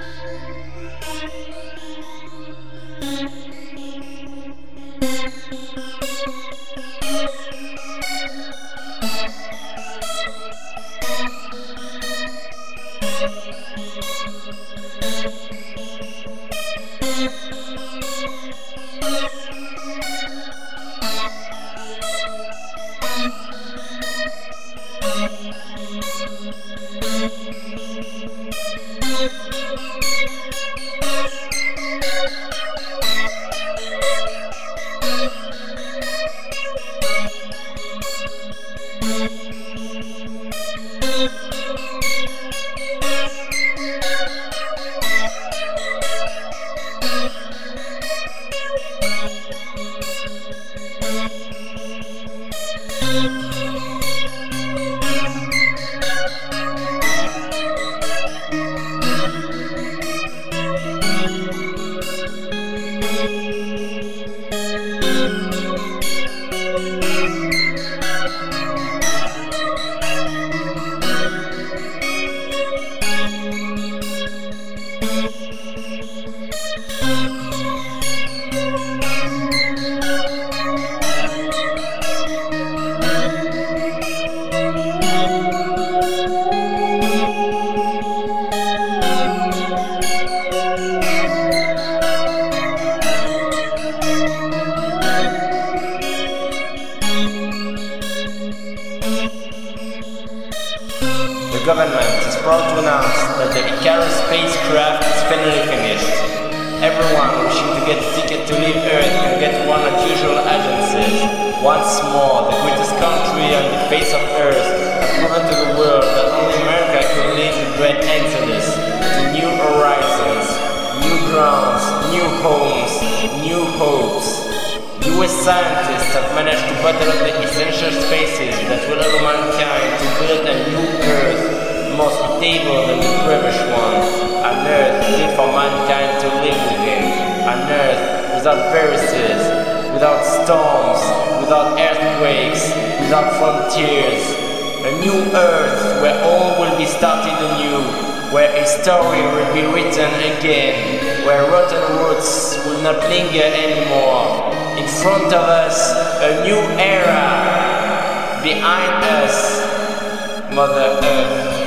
The government is proud to announce that the Icarus spacecraft is finally finished. Everyone wishing to get a ticket to leave Earth can get one at usual agencies. Once more, the greatest country on the face of Earth has proven to the world that only America could lead the great exodus to new horizons, new grounds, new homes, new hopes. US scientists have managed to battle up the essential spaces that will allow mankind to build a new Earth, more stable than the previous one, an Earth fit for mankind to live within, an Earth without viruses, without storms, without earthquakes, without frontiers, a new Earth where all will be started anew, where a story will be written again, where rotten roots will not linger anymore. In front of us, a new era. Behind us, Mother Earth.